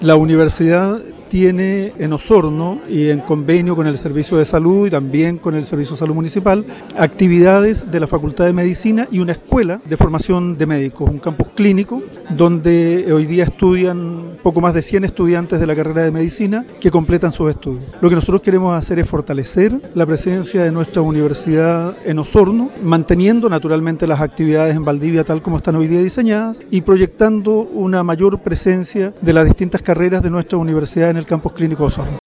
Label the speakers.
Speaker 1: La universidad tiene en Osorno y en convenio con el Servicio de Salud y también con el Servicio de Salud Municipal actividades de la Facultad de Medicina y una escuela de formación de médicos, un campus clínico donde hoy día estudian poco más de 100 estudiantes de la carrera de medicina que completan sus estudios. Lo que nosotros queremos hacer es fortalecer la presencia de nuestra universidad en Osorno, manteniendo naturalmente las actividades en Valdivia tal como están hoy día diseñadas y proyectando una mayor presencia de las distintas carreras de nuestra universidad en el campus clínico de Osorno.